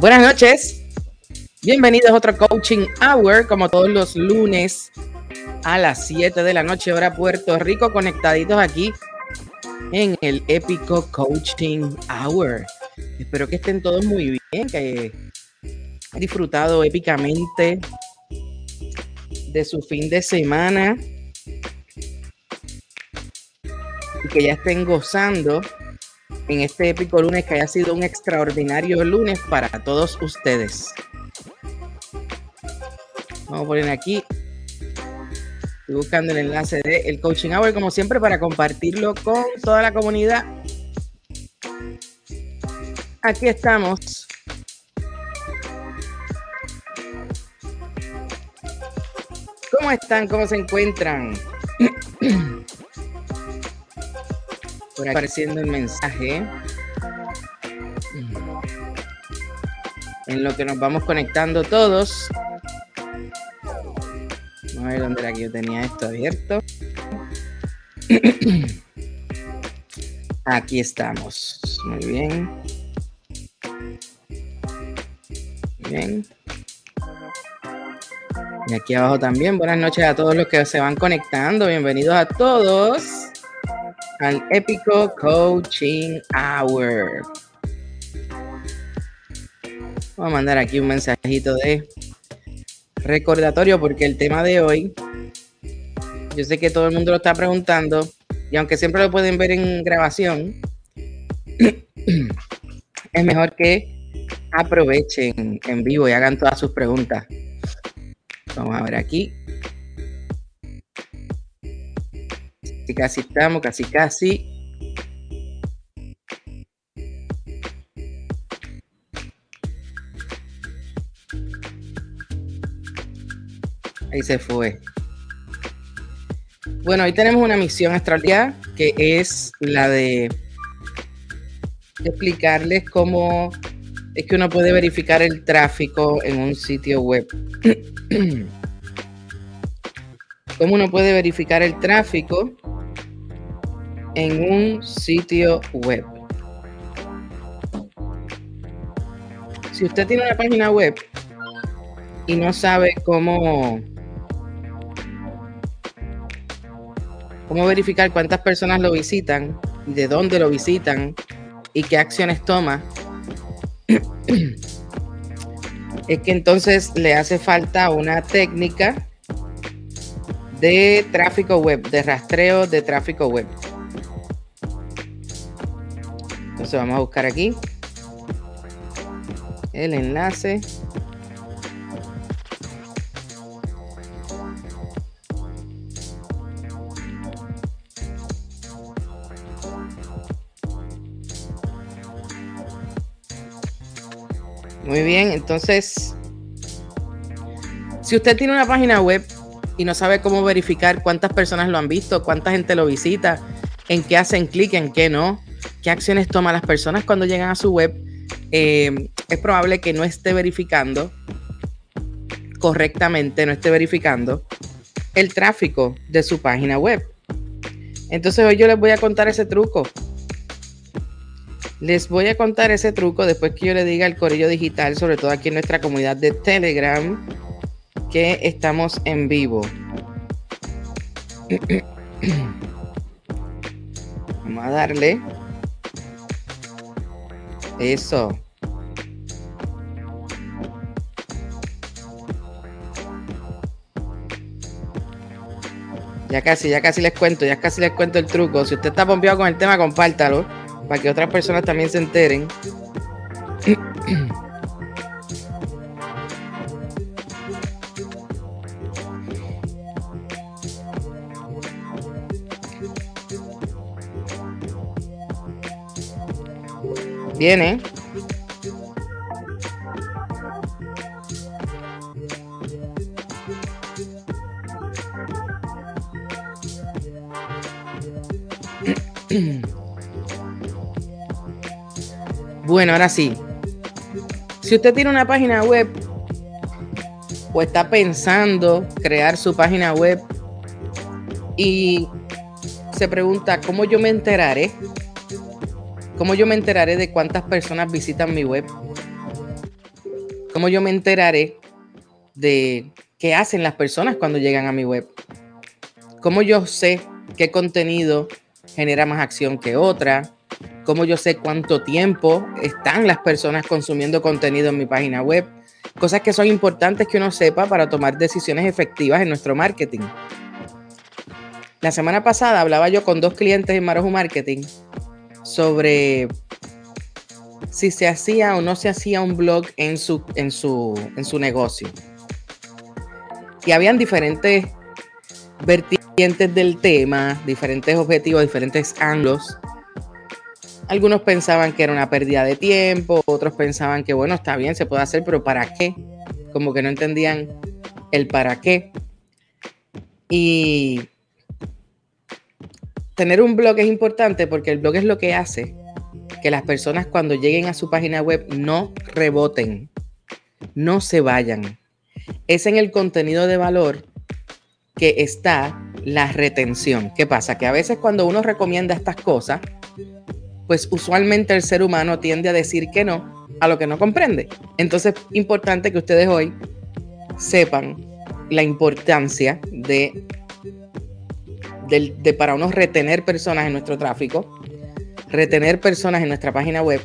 Buenas noches, bienvenidos a otro Coaching Hour, como todos los lunes a las 7 de la noche, hora Puerto Rico, conectaditos aquí en el épico Coaching Hour. Espero que estén todos muy bien, que hayan disfrutado épicamente de su fin de semana y que ya estén gozando en este épico lunes, que haya sido un extraordinario lunes para todos ustedes. Vamos a poner aquí, estoy buscando el enlace del Coaching Hour, como siempre, para compartirlo con toda la comunidad. Aquí estamos. ¿Cómo están? ¿Cómo se encuentran? Por aquí apareciendo el mensaje. En lo que nos vamos conectando todos. Vamos a ver dónde era que yo tenía esto abierto. Aquí estamos. Muy bien. Bien. Y aquí abajo también. Buenas noches a todos los que se van conectando. Bienvenidos a todos al épico Coaching Hour. Voy a mandar aquí un mensajito de recordatorio, porque el tema de hoy, yo sé que todo el mundo lo está preguntando, y aunque siempre lo pueden ver en grabación, es mejor que aprovechen en vivo y hagan todas sus preguntas. Vamos a ver aquí. Casi estamos, casi. Ahí se fue. Bueno, hoy tenemos una misión extraordinaria, que es la de explicarles cómo es que uno puede verificar el tráfico en un sitio web. Cómo uno puede verificar el tráfico en un sitio web. Si usted tiene una página web y no sabe cómo verificar cuántas personas lo visitan, de dónde lo visitan y qué acciones toma, es que entonces le hace falta una técnica de tráfico web, de rastreo de tráfico web. Entonces vamos a buscar aquí el enlace. Muy bien, entonces, si usted tiene una página web y no sabe cómo verificar cuántas personas lo han visto, cuánta gente lo visita, en qué hacen clic, en qué no, qué acciones toman las personas cuando llegan a su web, es probable que no esté verificando correctamente, no esté verificando el tráfico de su página web. Entonces hoy yo les voy a contar ese truco. Les voy a contar ese truco después que yo le diga el corillo digital, sobre todo aquí en nuestra comunidad de Telegram, que estamos en vivo. Vamos a darle. Eso. Ya casi les cuento el truco. Si usted está pompeado con el tema, compártalo para que otras personas también se enteren. Viene. Bueno, ahora sí. Si usted tiene una página web o está pensando crear su página web y se pregunta, ¿cómo yo me enteraré? ¿Cómo yo me enteraré de cuántas personas visitan mi web? ¿Cómo yo me enteraré de qué hacen las personas cuando llegan a mi web? ¿Cómo yo sé qué contenido genera más acción que otra? ¿Cómo yo sé cuánto tiempo están las personas consumiendo contenido en mi página web? Cosas que son importantes que uno sepa para tomar decisiones efectivas en nuestro marketing. La semana pasada hablaba yo con 2 clientes en Maroju Marketing sobre si se hacía o no se hacía un blog en su negocio. Y habían diferentes vertientes del tema, diferentes objetivos, diferentes ángulos. Algunos pensaban que era una pérdida de tiempo, otros pensaban que bueno, está bien, se puede hacer, pero ¿para qué? Como que no entendían el para qué. Y tener un blog es importante porque el blog es lo que hace que las personas cuando lleguen a su página web no reboten, no se vayan. Es en el contenido de valor que está la retención. ¿Qué pasa? Que a veces cuando uno recomienda estas cosas, pues usualmente el ser humano tiende a decir que no a lo que no comprende. Entonces, importante que ustedes hoy sepan la importancia de para uno retener personas en nuestro tráfico, retener personas en nuestra página web.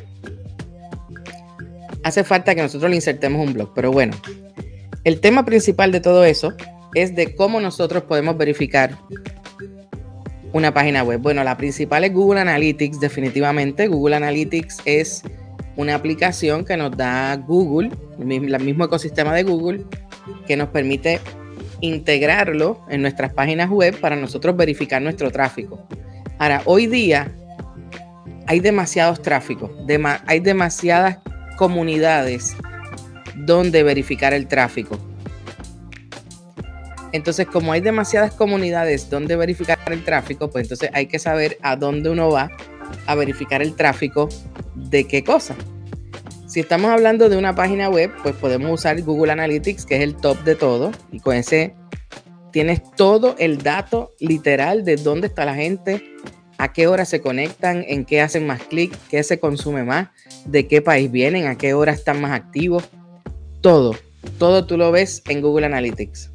Hace falta que nosotros le insertemos un blog, pero bueno, el tema principal de todo eso es de cómo nosotros podemos verificar una página web. Bueno, la principal es Google Analytics, definitivamente. Google Analytics es una aplicación que nos da Google, el mismo ecosistema de Google, que nos permite integrarlo en nuestras páginas web para nosotros verificar nuestro tráfico. Ahora, hoy día hay demasiados tráficos, hay demasiadas comunidades donde verificar el tráfico. Entonces, como hay demasiadas comunidades donde verificar el tráfico, pues entonces hay que saber a dónde uno va a verificar el tráfico de qué cosa. Si estamos hablando de una página web, pues podemos usar Google Analytics, que es el top de todo, y con ese tienes todo el dato literal de dónde está la gente, a qué hora se conectan, en qué hacen más clic, qué se consume más, de qué país vienen, a qué hora están más activos. Todo tú lo ves en Google Analytics.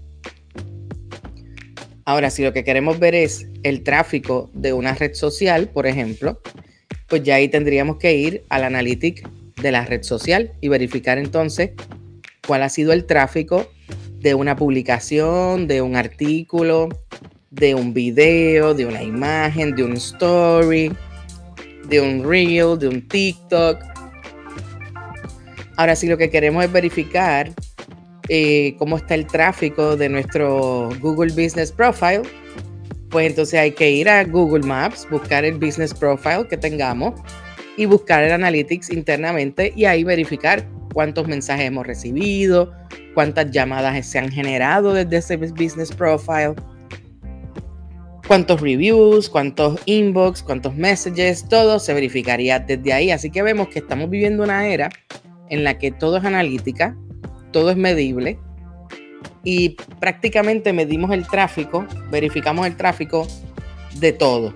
Ahora, si lo que queremos ver es el tráfico de una red social, por ejemplo, pues ya ahí tendríamos que ir al Analytics de la red social y verificar entonces cuál ha sido el tráfico de una publicación, de un artículo, de un video, de una imagen, de un story, de un reel, de un TikTok. Ahora, si lo que queremos es verificar cómo está el tráfico de nuestro Google Business Profile, pues entonces hay que ir a Google Maps, buscar el Business Profile que tengamos y buscar el Analytics internamente y ahí verificar cuántos mensajes hemos recibido, cuántas llamadas se han generado desde ese Business Profile, cuántos reviews, cuántos inbox, cuántos messages, todo se verificaría desde ahí. Así que vemos que estamos viviendo una era en la que todo es analítica, todo es medible y prácticamente medimos el tráfico, verificamos el tráfico de todo,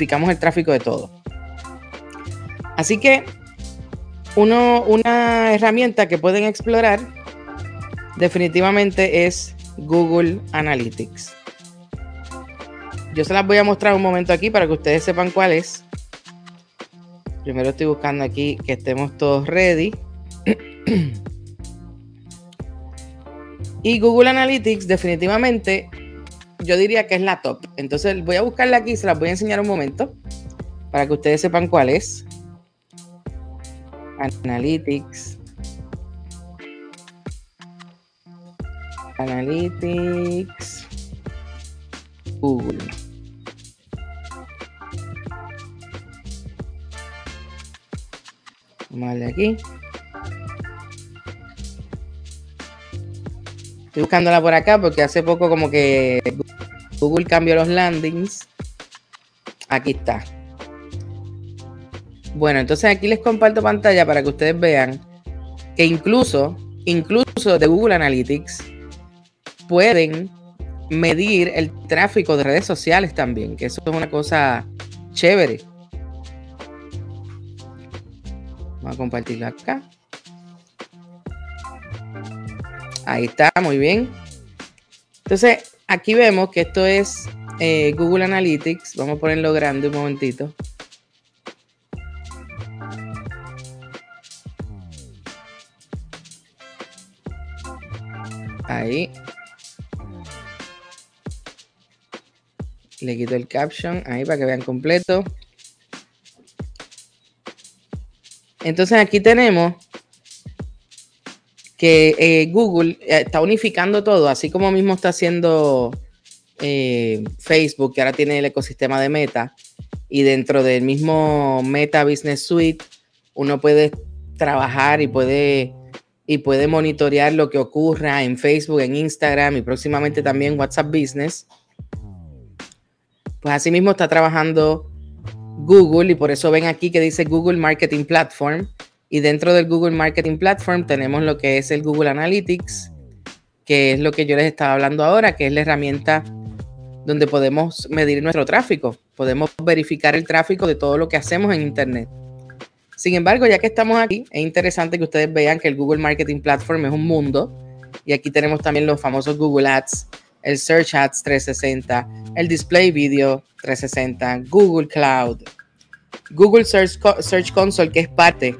Así que una herramienta que pueden explorar definitivamente es Google Analytics. Yo se las voy a mostrar un momento aquí para que ustedes sepan cuál es. Primero estoy buscando aquí que estemos todos ready. Y Google Analytics definitivamente yo diría que es la top. Entonces voy a buscarla aquí y se las voy a enseñar un momento para que ustedes sepan cuál es. Analytics. Google. Vamos a darle aquí. Estoy buscándola por acá porque hace poco como que Google cambió los landings. Aquí está. Bueno, entonces aquí les comparto pantalla para que ustedes vean que incluso de Google Analytics pueden medir el tráfico de redes sociales también, que eso es una cosa chévere. Vamos a compartirlo acá. Ahí está, muy bien. Entonces, aquí vemos que esto es Google Analytics. Vamos a ponerlo grande un momentito. Ahí. Le quito el caption ahí para que vean completo. Entonces aquí tenemos que Google está unificando todo, así como mismo está haciendo Facebook, que ahora tiene el ecosistema de Meta, y dentro del mismo Meta Business Suite uno puede trabajar y puede monitorear lo que ocurra en Facebook, en Instagram y próximamente también WhatsApp Business. Pues así mismo está trabajando Google, y por eso ven aquí que dice Google Marketing Platform, y dentro del Google Marketing Platform tenemos lo que es el Google Analytics, que es lo que yo les estaba hablando ahora, que es la herramienta donde podemos medir nuestro tráfico, podemos verificar el tráfico de todo lo que hacemos en Internet. Sin embargo, ya que estamos aquí, es interesante que ustedes vean que el Google Marketing Platform es un mundo, y aquí tenemos también los famosos Google Ads, el Search Ads 360, el Display Video 360, Google Cloud, Google Search Console, que es parte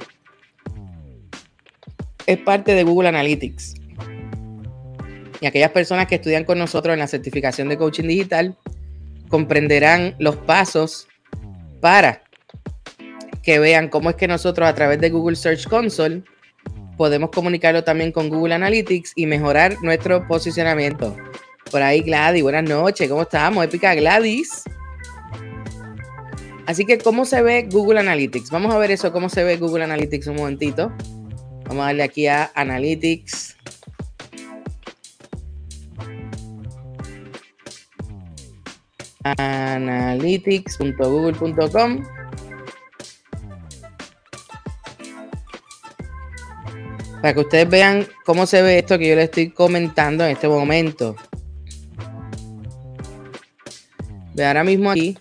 de Google Analytics. Y aquellas personas que estudian con nosotros en la certificación de coaching digital comprenderán los pasos para que vean cómo es que nosotros a través de Google Search Console podemos comunicarlo también con Google Analytics y mejorar nuestro posicionamiento. Por ahí Gladys, buenas noches, ¿cómo estamos? Épica Gladys. Así que, ¿cómo se ve Google Analytics? Vamos a ver eso, cómo se ve Google Analytics un momentito. Vamos a darle aquí a Analytics. Analytics.google.com. Para que ustedes vean cómo se ve esto que yo les estoy comentando en este momento. Ve ahora mismo aquí.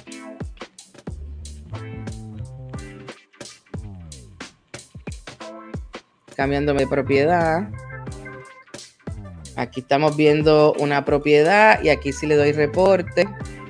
Cambiándome de propiedad. Aquí estamos viendo una propiedad y aquí sí le doy reporte.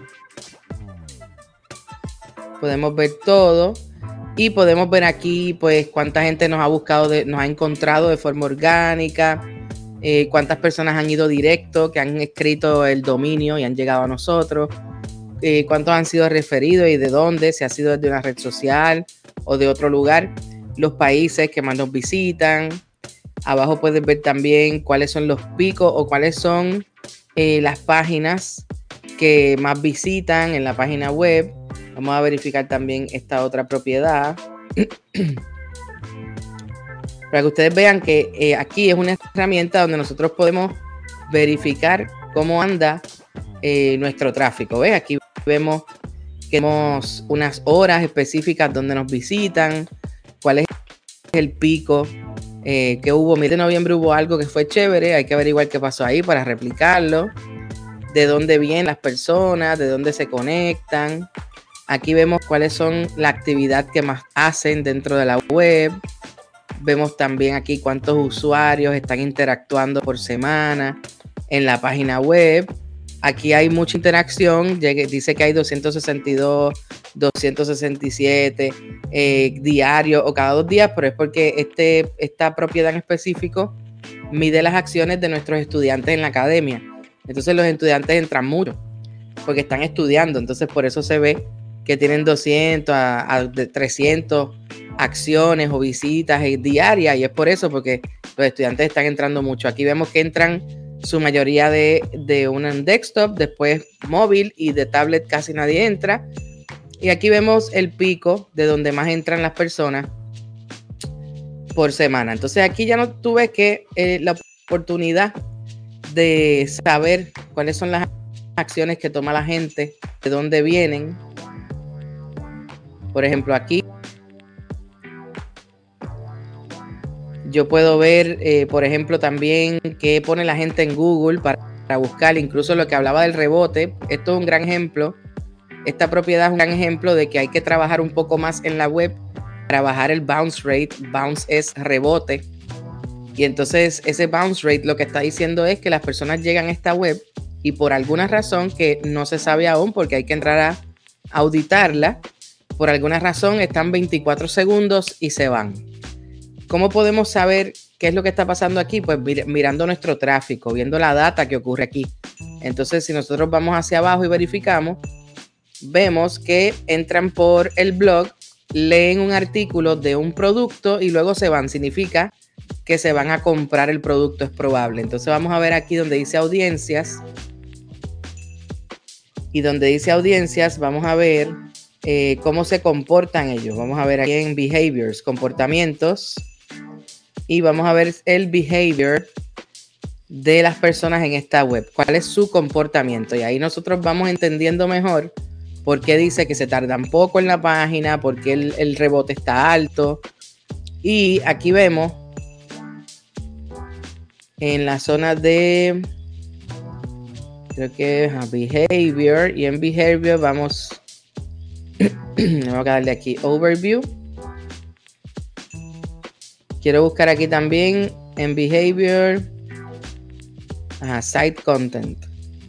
Podemos ver todo y podemos ver aquí pues cuánta gente nos ha buscado, nos ha encontrado de forma orgánica, cuántas personas han ido directo, que han escrito el dominio y han llegado a nosotros, cuántos han sido referidos y de dónde, si ha sido desde una red social o de otro lugar, los países que más nos visitan. Abajo puedes ver también cuáles son los picos o cuáles son las páginas que más visitan en la página web. Vamos a verificar también esta otra propiedad. Para que ustedes vean que aquí es una herramienta donde nosotros podemos verificar cómo anda nuestro tráfico. ¿Ves? Aquí vemos que tenemos unas horas específicas donde nos visitan, cuál es el pico que hubo. Mire, en noviembre hubo algo que fue chévere, hay que averiguar qué pasó ahí para replicarlo, de dónde vienen las personas, de dónde se conectan. Aquí vemos cuáles son la actividad que más hacen dentro de la web. Vemos también aquí cuántos usuarios están interactuando por semana en la página web. Aquí hay mucha interacción, dice que hay 262, 267 diarios o cada 2 días, pero es porque esta propiedad en específico mide las acciones de nuestros estudiantes en la academia. Entonces los estudiantes entran mucho porque están estudiando, entonces por eso se ve que tienen 200 a 300 acciones o visitas diarias, y es por eso, porque los estudiantes están entrando mucho. Aquí vemos que entran su mayoría de un desktop, después móvil, y de tablet casi nadie entra. Y aquí vemos el pico de donde más entran las personas por semana. Entonces aquí ya no tuve que la oportunidad de saber cuáles son las acciones que toma la gente, de dónde vienen. Por ejemplo, aquí yo puedo ver, por ejemplo, también qué pone la gente en Google para buscar, incluso lo que hablaba del rebote. Esto es un gran ejemplo. Esta propiedad es un gran ejemplo de que hay que trabajar un poco más en la web para bajar el bounce rate. Bounce es rebote. Y entonces ese bounce rate lo que está diciendo es que las personas llegan a esta web y por alguna razón que no se sabe aún porque hay que entrar a auditarla, por alguna razón están 24 segundos y se van. ¿Cómo podemos saber qué es lo que está pasando aquí? Pues mirando nuestro tráfico, viendo la data que ocurre aquí. Entonces, si nosotros vamos hacia abajo y verificamos, vemos que entran por el blog, leen un artículo de un producto y luego se van. Significa que se van a comprar el producto, es probable. Entonces vamos a ver aquí donde dice audiencias. Y donde dice audiencias, vamos a ver cómo se comportan ellos. Vamos a ver aquí en behaviors, comportamientos. Y vamos a ver el behavior de las personas en esta web. ¿Cuál es su comportamiento? Y ahí nosotros vamos entendiendo mejor por qué dice que se tardan poco en la página, por qué el rebote está alto. Y aquí vemos en la zona de, creo que es behavior. Y en behavior vamos a darle aquí overview. Quiero buscar aquí también en behavior, site content.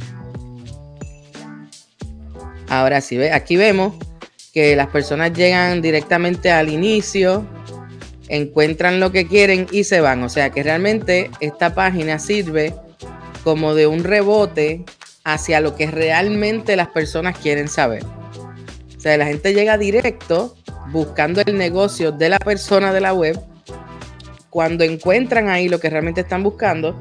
Ahora sí, aquí vemos que las personas llegan directamente al inicio, encuentran lo que quieren y se van. O sea que realmente esta página sirve como de un rebote hacia lo que realmente las personas quieren saber. O sea, la gente llega directo buscando el negocio de la persona de la web. Cuando encuentran ahí lo que realmente están buscando,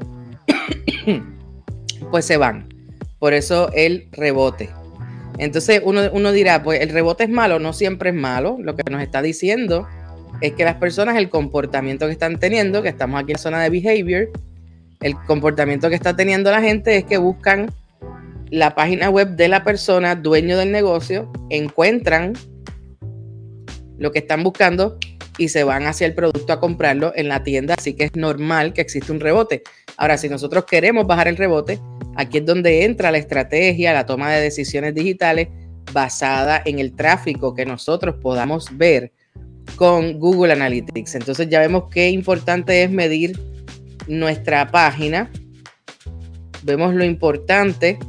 pues se van. Por eso el rebote. Entonces uno dirá, pues el rebote es malo. No siempre es malo. Lo que nos está diciendo es que las personas, el comportamiento que están teniendo, que estamos aquí en la zona de behavior, el comportamiento que está teniendo la gente es que buscan la página web de la persona, dueño del negocio, encuentran lo que están buscando y se van hacia el producto a comprarlo en la tienda. Así que es normal que exista un rebote. Ahora, si nosotros queremos bajar el rebote, aquí es donde entra la estrategia, la toma de decisiones digitales basada en el tráfico que nosotros podamos ver con Google Analytics. Entonces ya vemos qué importante es medir nuestra página. Vemos lo importante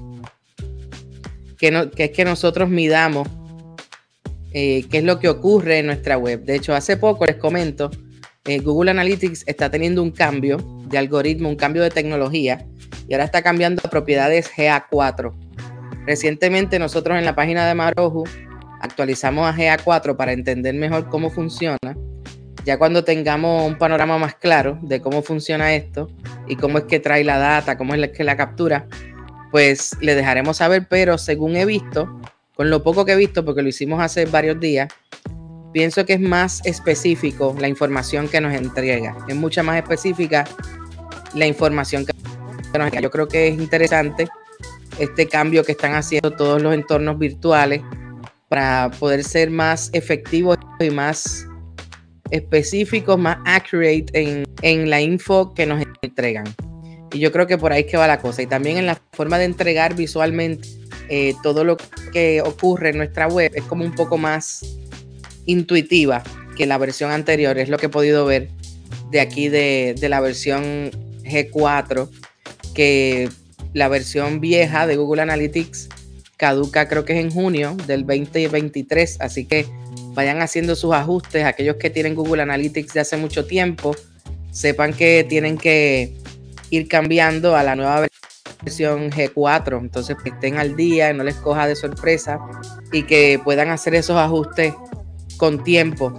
que es que nosotros midamos qué es lo que ocurre en nuestra web. De hecho, hace poco les comento, Google Analytics está teniendo un cambio de algoritmo, un cambio de tecnología y ahora está cambiando a propiedades GA4. Recientemente nosotros en la página de Maroju actualizamos a GA4 para entender mejor cómo funciona. Ya cuando tengamos un panorama más claro de cómo funciona esto y cómo es que trae la data, cómo es que la captura, pues le dejaremos saber. Pero según he visto, con lo poco que he visto, porque lo hicimos hace varios días, pienso que es más específico la información que nos entrega. Es mucha más específica la información que nos entrega. Yo creo que es interesante este cambio que están haciendo todos los entornos virtuales para poder ser más efectivos y más específicos, más accurate en la info que nos entregan. Y yo creo que por ahí es que va la cosa. Y también en la forma de entregar visualmente todo lo que ocurre en nuestra web es como un poco más intuitiva que la versión anterior. Es lo que he podido ver de aquí de la versión G4, que la versión vieja de Google Analytics caduca, creo que es en junio del 2023, así que vayan haciendo sus ajustes. Aquellos que tienen Google Analytics de hace mucho tiempo, sepan que tienen que ir cambiando a la nueva versión G4, entonces que estén al día, no les coja de sorpresa y que puedan hacer esos ajustes con tiempo,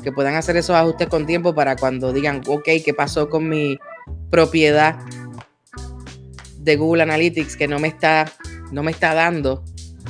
para cuando digan, ok, ¿qué pasó con mi propiedad de Google Analytics que no me está dando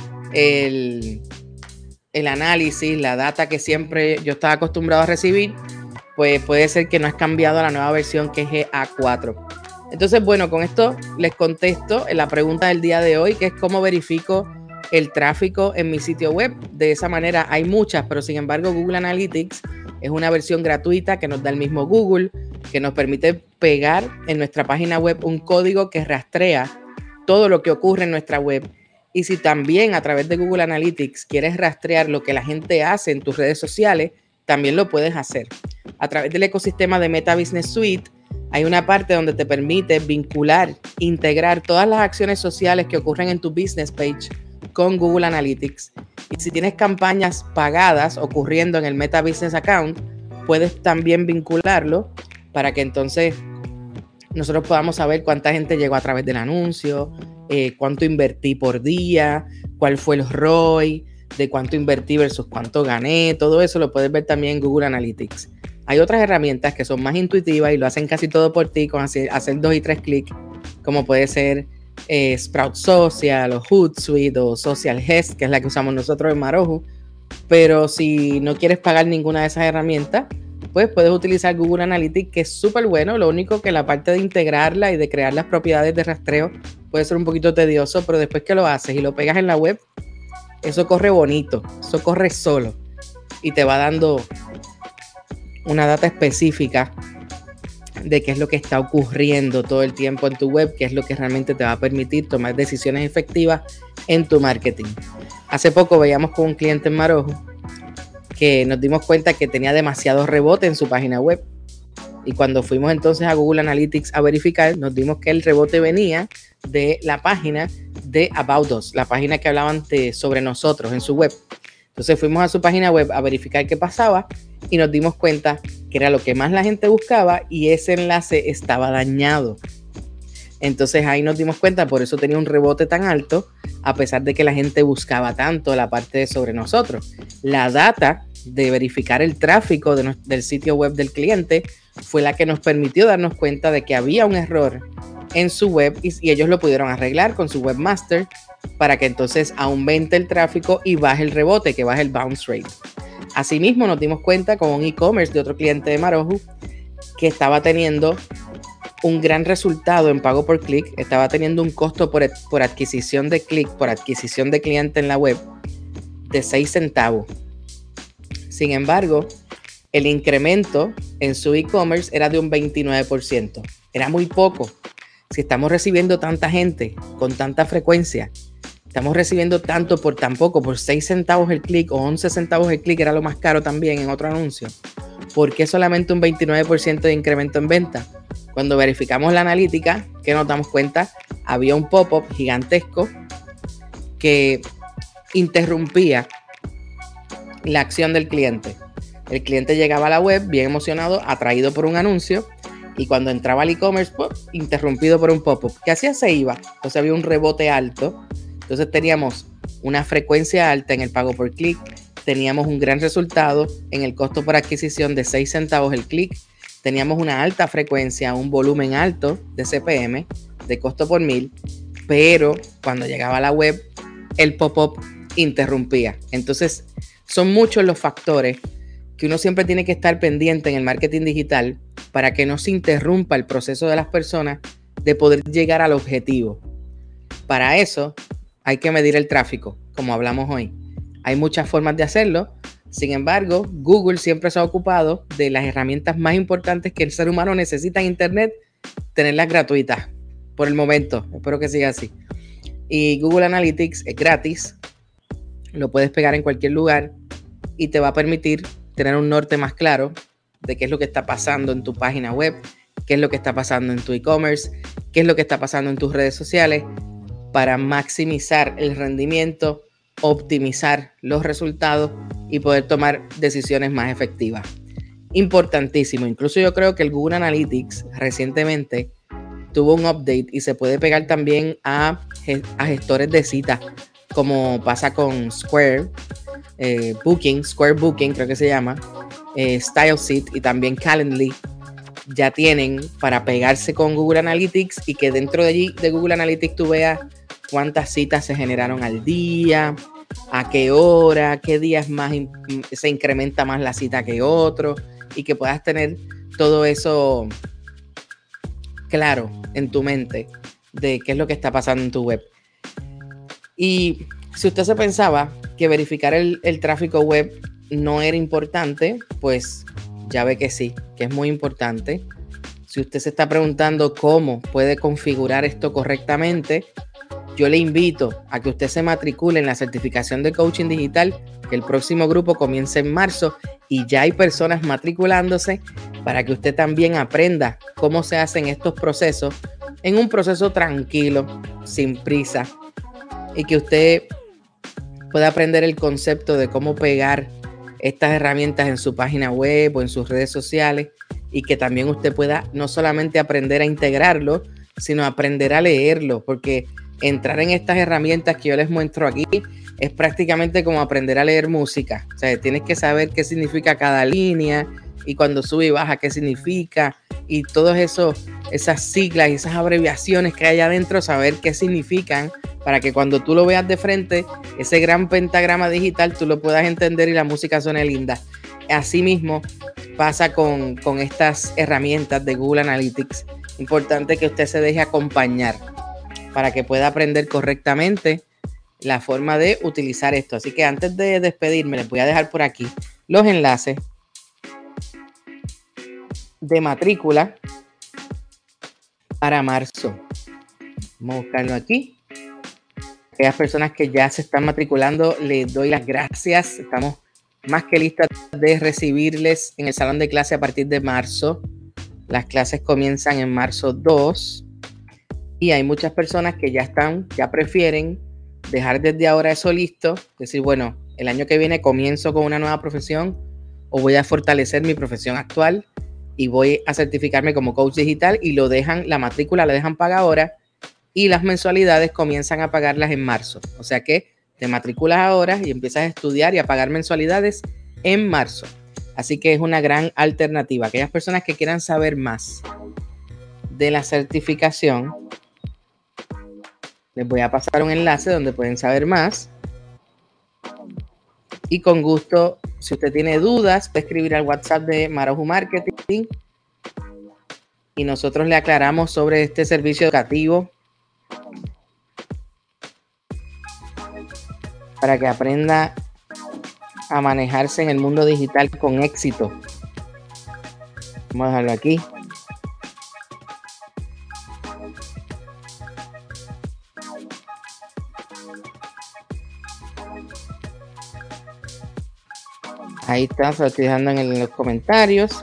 el análisis, la data que siempre yo estaba acostumbrado a recibir? Pues puede ser que no has cambiado a la nueva versión que es GA4. Entonces, bueno, con esto les contesto en la pregunta del día de hoy, que es cómo verifico el tráfico en mi sitio web. De esa manera hay muchas, pero sin embargo Google Analytics es una versión gratuita que nos da el mismo Google, que nos permite pegar en nuestra página web un código que rastrea todo lo que ocurre en nuestra web. Y si también a través de Google Analytics quieres rastrear lo que la gente hace en tus redes sociales, también lo puedes hacer. A través del ecosistema de Meta Business Suite hay una parte donde te permite vincular, integrar todas las acciones sociales que ocurren en tu business page con Google Analytics. Y si tienes campañas pagadas ocurriendo en el Meta Business Account, puedes también vincularlo para que entonces nosotros podamos saber cuánta gente llegó a través del anuncio, cuánto invertí por día, cuál fue el ROI, de cuánto invertí versus cuánto gané. Todo eso lo puedes ver también en Google Analytics. Hay otras herramientas que son más intuitivas y lo hacen casi todo por ti con hacer 2 y 3 clics, como puede ser Sprout Social o Hootsuite o Social Guest, que es la que usamos nosotros en Maroju. Pero si no quieres pagar ninguna de esas herramientas, pues puedes utilizar Google Analytics, que es súper bueno. Lo único que la parte de integrarla y de crear las propiedades de rastreo puede ser un poquito tedioso, pero después que lo haces y lo pegas en la web, eso corre bonito, eso corre solo y te va dando una data específica de qué es lo que está ocurriendo todo el tiempo en tu web, qué es lo que realmente te va a permitir tomar decisiones efectivas en tu marketing. Hace poco veíamos con un cliente en Maroju que nos dimos cuenta que tenía demasiado rebote en su página web. Y cuando fuimos entonces a Google Analytics a verificar, nos dimos que el rebote venía de la página de About Us, la página que hablaban sobre nosotros en su web. Entonces fuimos a su página web a verificar qué pasaba y nos dimos cuenta que era lo que más la gente buscaba y ese enlace estaba dañado. Entonces ahí nos dimos cuenta, por eso tenía un rebote tan alto, a pesar de que la gente buscaba tanto la parte de sobre nosotros. La data de verificar el tráfico del sitio web del cliente fue la que nos permitió darnos cuenta de que había un error en su web y ellos lo pudieron arreglar con su webmaster para que entonces aumente el tráfico y baje el rebote, que baje el bounce rate. Asimismo, nos dimos cuenta con un e-commerce de otro cliente de Maroju que estaba teniendo un gran resultado en pago por clic, estaba teniendo un costo por adquisición de clic, por adquisición de cliente en la web de 6 centavos. Sin embargo, el incremento en su e-commerce era de un 29%. Era muy poco. Si estamos recibiendo tanta gente con tanta frecuencia, estamos recibiendo tanto por tan poco, por 6 centavos el clic o 11 centavos el clic, era lo más caro también en otro anuncio. ¿Por qué solamente un 29% de incremento en venta? Cuando verificamos la analítica, ¿qué nos damos cuenta? Había un pop-up gigantesco que interrumpía la acción del cliente. El cliente llegaba a la web bien emocionado, atraído por un anuncio, y cuando entraba al e-commerce, interrumpido por un pop-up. ¿Qué hacía? Se iba. Entonces había un rebote alto. Entonces teníamos una frecuencia alta en el pago por clic, teníamos un gran resultado en el costo por adquisición de 6 centavos el clic, teníamos una alta frecuencia, un volumen alto de CPM, de costo por 1000, pero cuando llegaba a la web, el pop-up interrumpía. Entonces, son muchos los factores que uno siempre tiene que estar pendiente en el marketing digital para que no se interrumpa el proceso de las personas de poder llegar al objetivo. Para eso, hay que medir el tráfico, como hablamos hoy. Hay muchas formas de hacerlo. Sin embargo, Google siempre se ha ocupado de las herramientas más importantes que el ser humano necesita en Internet, tenerlas gratuitas por el momento. Espero que siga así. Y Google Analytics es gratis. Lo puedes pegar en cualquier lugar y te va a permitir tener un norte más claro de qué es lo que está pasando en tu página web, qué es lo que está pasando en tu e-commerce, qué es lo que está pasando en tus redes sociales, para maximizar el rendimiento, optimizar los resultados y poder tomar decisiones más efectivas. Importantísimo. Incluso yo creo que el Google Analytics recientemente tuvo un update y se puede pegar también a gestores de citas, como pasa con Square Booking, creo que se llama, StyleSeat y también Calendly. Ya tienen para pegarse con Google Analytics y que dentro de allí de Google Analytics tú veas cuántas citas se generaron al día, a qué hora, qué días más se incrementa más la cita que otro, y que puedas tener todo eso claro en tu mente de qué es lo que está pasando en tu web. Y si usted se pensaba que verificar el tráfico web no era importante, pues ya ve que sí, que es muy importante. Si usted se está preguntando cómo puede configurar esto correctamente, yo le invito a que usted se matricule en la certificación de coaching digital, que el próximo grupo comienza en marzo y ya hay personas matriculándose para que usted también aprenda cómo se hacen estos procesos en un proceso tranquilo, sin prisa, y que usted pueda aprender el concepto de cómo pegar estas herramientas en su página web o en sus redes sociales, y que también usted pueda no solamente aprender a integrarlo, sino aprender a leerlo, porque entrar en estas herramientas que yo les muestro aquí es prácticamente como aprender a leer música. O sea, tienes que saber qué significa cada línea y cuando sube y baja qué significa, y todas esas siglas y esas abreviaciones que hay adentro, saber qué significan para que cuando tú lo veas de frente, ese gran pentagrama digital, tú lo puedas entender y la música suene linda. Asimismo pasa con estas herramientas de Google Analytics. Importante que usted se deje acompañar para que pueda aprender correctamente la forma de utilizar esto. Así que antes de despedirme, les voy a dejar por aquí los enlaces de matrícula para marzo. Vamos a buscarlo aquí. Aquellas personas que ya se están matriculando, les doy las gracias. Estamos más que listas de recibirles en el salón de clase a partir de marzo. Las clases comienzan en marzo 2 y hay muchas personas que ya prefieren dejar desde ahora eso listo, decir, bueno, el año que viene comienzo con una nueva profesión o voy a fortalecer mi profesión actual y voy a certificarme como coach digital, y la matrícula la dejan paga ahora y las mensualidades comienzan a pagarlas en marzo. O sea que te matriculas ahora y empiezas a estudiar y a pagar mensualidades en marzo. Así que es una gran alternativa. Aquellas personas que quieran saber más de la certificación, les voy a pasar un enlace donde pueden saber más. Y con gusto, si usted tiene dudas, puede escribir al WhatsApp de Marauju Marketing y nosotros le aclaramos sobre este servicio educativo para que aprenda a manejarse en el mundo digital con éxito. Vamos a dejarlo aquí. Ahí está, se lo estoy dejando en los comentarios.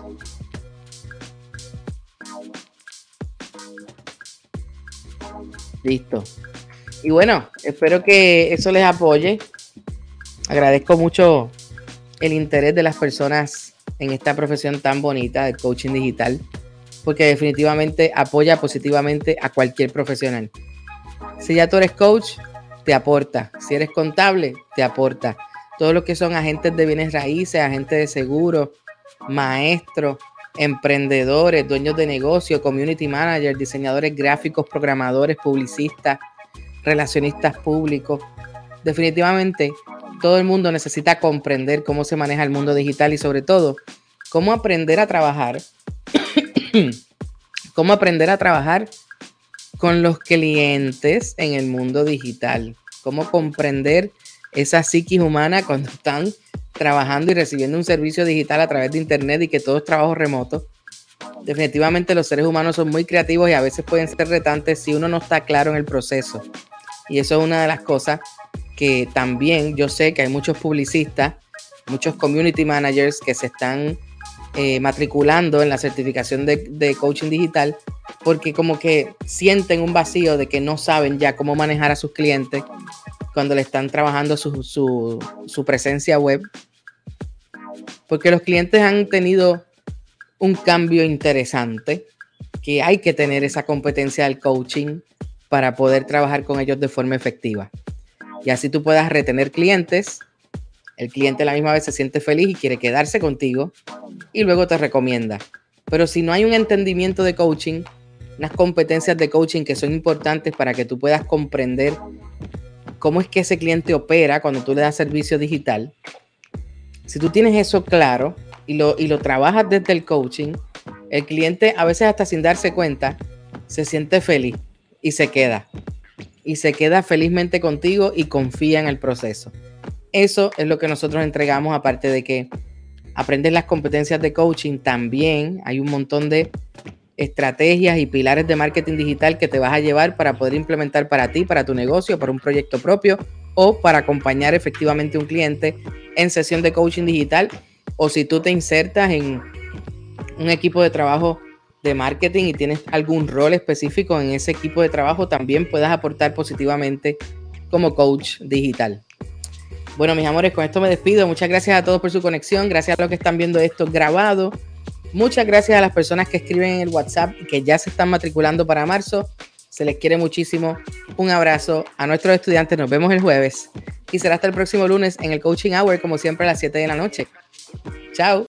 Listo. Y bueno, espero que eso les apoye. Agradezco mucho el interés de las personas en esta profesión tan bonita del coaching digital, porque definitivamente apoya positivamente a cualquier profesional. Si ya tú eres coach, te aporta. Si eres contable, te aporta. Todos los que son agentes de bienes raíces, agentes de seguro, maestros, emprendedores, dueños de negocio, community manager, diseñadores gráficos, programadores, publicistas, relacionistas públicos. Definitivamente todo el mundo necesita comprender cómo se maneja el mundo digital y sobre todo cómo aprender a trabajar con los clientes en el mundo digital, cómo comprender esa psiquis humana cuando están trabajando y recibiendo un servicio digital a través de internet y que todo es trabajo remoto. Definitivamente los seres humanos son muy creativos y a veces pueden ser retantes si uno no está claro en el proceso. Y eso es una de las cosas que también yo sé que hay muchos publicistas, muchos community managers que se están matriculando en la certificación de coaching digital porque como que sienten un vacío de que no saben ya cómo manejar a sus clientes cuando le están trabajando su presencia web, porque los clientes han tenido un cambio interesante, que hay que tener esa competencia del coaching para poder trabajar con ellos de forma efectiva. Y así tú puedas retener clientes, el cliente a la misma vez se siente feliz y quiere quedarse contigo y luego te recomienda. Pero si no hay un entendimiento de coaching, unas competencias de coaching que son importantes para que tú puedas comprender cómo es que ese cliente opera cuando tú le das servicio digital. Si tú tienes eso claro y lo trabajas desde el coaching, el cliente a veces hasta sin darse cuenta se siente feliz y se queda. Y se queda felizmente contigo y confía en el proceso. Eso es lo que nosotros entregamos, aparte de que aprendes las competencias de coaching, también hay un montón de estrategias y pilares de marketing digital que te vas a llevar para poder implementar para ti, para tu negocio, para un proyecto propio o para acompañar efectivamente a un cliente en sesión de coaching digital, o si tú te insertas en un equipo de trabajo de marketing y tienes algún rol específico en ese equipo de trabajo, también puedas aportar positivamente como coach digital. Bueno, mis amores, con esto me despido. Muchas gracias a todos por su conexión. Gracias a los que están viendo esto grabado. Muchas gracias a las personas que escriben en el WhatsApp y que ya se están matriculando para marzo. Se les quiere muchísimo. Un abrazo a nuestros estudiantes. Nos vemos el jueves y será hasta el próximo lunes en el Coaching Hour, como siempre a las 7 de la noche. Chao.